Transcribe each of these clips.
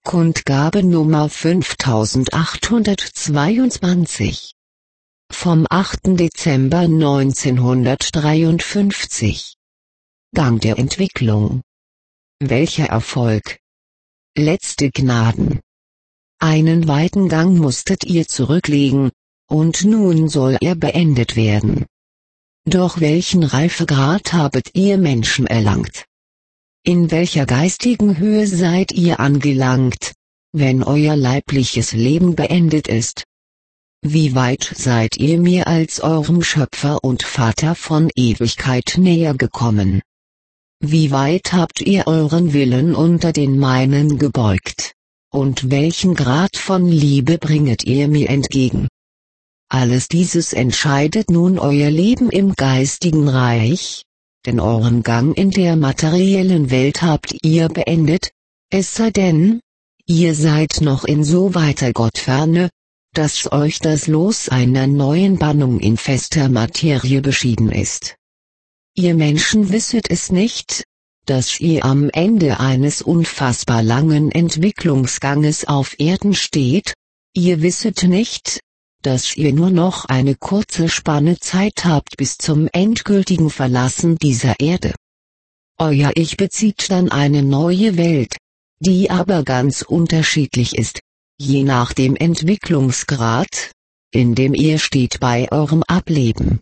Kundgabe Nummer 5822 vom 8. Dezember 1953. Gang der Entwicklung. Welcher Erfolg! Letzte Gnaden. Einen weiten Gang musstet ihr zurücklegen, und nun soll er beendet werden. Doch welchen Reifegrad habet ihr Menschen erlangt? In welcher geistigen Höhe seid ihr angelangt, wenn euer leibliches Leben beendet ist? Wie weit seid ihr mir als eurem Schöpfer und Vater von Ewigkeit näher gekommen? Wie weit habt ihr euren Willen unter den meinen gebeugt? Und welchen Grad von Liebe bringet ihr mir entgegen? Alles dieses entscheidet nun euer Leben im geistigen Reich, denn euren Gang in der materiellen Welt habt ihr beendet, es sei denn, ihr seid noch in so weiter Gottferne, dass euch das Los einer neuen Bannung in fester Materie beschieden ist. Ihr Menschen wisset es nicht, dass ihr am Ende eines unfassbar langen Entwicklungsganges auf Erden steht, ihr wisset nicht, dass ihr nur noch eine kurze Spanne Zeit habt bis zum endgültigen Verlassen dieser Erde. Euer Ich bezieht dann eine neue Welt, die aber ganz unterschiedlich ist, je nach dem Entwicklungsgrad, in dem ihr steht bei eurem Ableben.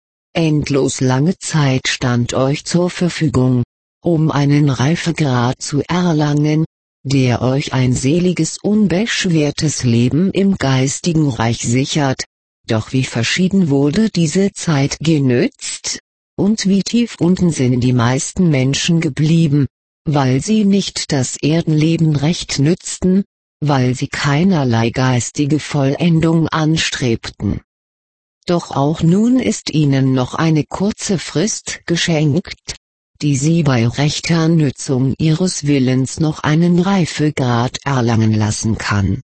Endlos lange Zeit stand euch zur Verfügung, um einen Reifegrad zu erlangen, der euch ein seliges unbeschwertes Leben im geistigen Reich sichert, doch wie verschieden wurde diese Zeit genützt, und wie tief unten sind die meisten Menschen geblieben, weil sie nicht das Erdenleben recht nützten, weil sie keinerlei geistige Vollendung anstrebten. Doch auch nun ist ihnen noch eine kurze Frist geschenkt, die sie bei rechter Nutzung ihres Willens noch einen Reifegrad erlangen lassen kann.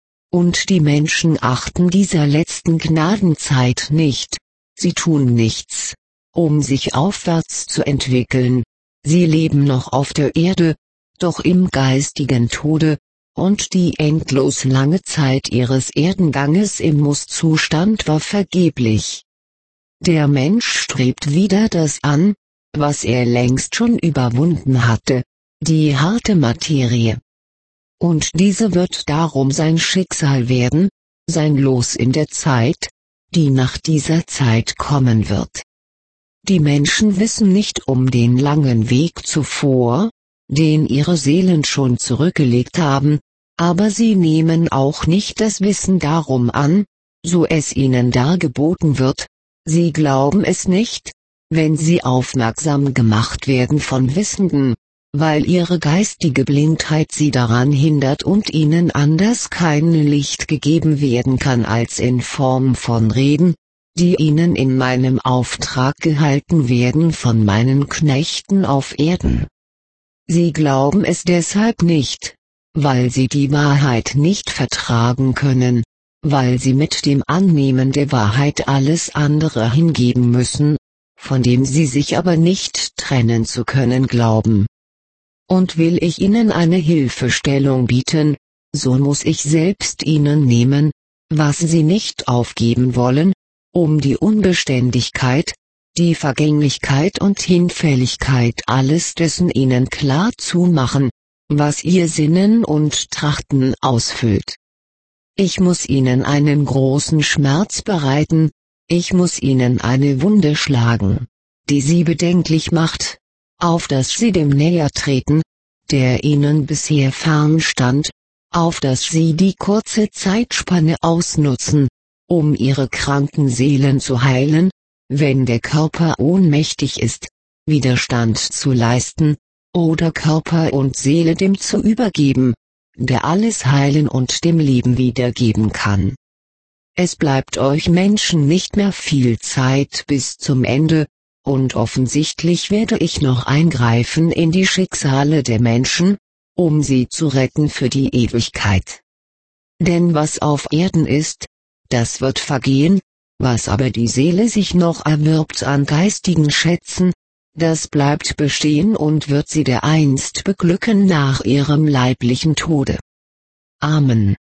Und die Menschen achten dieser letzten Gnadenzeit nicht, sie tun nichts, um sich aufwärts zu entwickeln, sie leben noch auf der Erde, doch im geistigen Tode, und die endlos lange Zeit ihres Erdenganges im Musszustand war vergeblich. Der Mensch strebt wieder das an, was er längst schon überwunden hatte, die harte Materie. Und diese wird darum sein Schicksal werden, sein Los in der Zeit, die nach dieser Zeit kommen wird. Die Menschen wissen nicht um den langen Weg zuvor, den ihre Seelen schon zurückgelegt haben, aber sie nehmen auch nicht das Wissen darum an, so es ihnen dargeboten wird, sie glauben es nicht, wenn sie aufmerksam gemacht werden von Wissenden, weil ihre geistige Blindheit sie daran hindert und ihnen anders kein Licht gegeben werden kann als in Form von Reden, die ihnen in meinem Auftrag gehalten werden von meinen Knechten auf Erden. Sie glauben es deshalb nicht, weil sie die Wahrheit nicht vertragen können, weil sie mit dem Annehmen der Wahrheit alles andere hingeben müssen, von dem sie sich aber nicht trennen zu können glauben. Und will ich ihnen eine Hilfestellung bieten, so muss ich selbst ihnen nehmen, was sie nicht aufgeben wollen, um die Unbeständigkeit, die Vergänglichkeit und Hinfälligkeit alles dessen ihnen klar zu machen, was ihr Sinnen und Trachten ausfüllt. Ich muss ihnen einen großen Schmerz bereiten, ich muss ihnen eine Wunde schlagen, die sie bedenklich macht, auf dass sie dem näher treten, der ihnen bisher fern stand, auf dass sie die kurze Zeitspanne ausnutzen, um ihre kranken Seelen zu heilen, wenn der Körper ohnmächtig ist, Widerstand zu leisten, oder Körper und Seele dem zu übergeben, der alles heilen und dem Leben wiedergeben kann. Es bleibt euch Menschen nicht mehr viel Zeit bis zum Ende, und offensichtlich werde ich noch eingreifen in die Schicksale der Menschen, um sie zu retten für die Ewigkeit. Denn was auf Erden ist, das wird vergehen, was aber die Seele sich noch erwirbt an geistigen Schätzen, das bleibt bestehen und wird sie dereinst beglücken nach ihrem leiblichen Tode. Amen.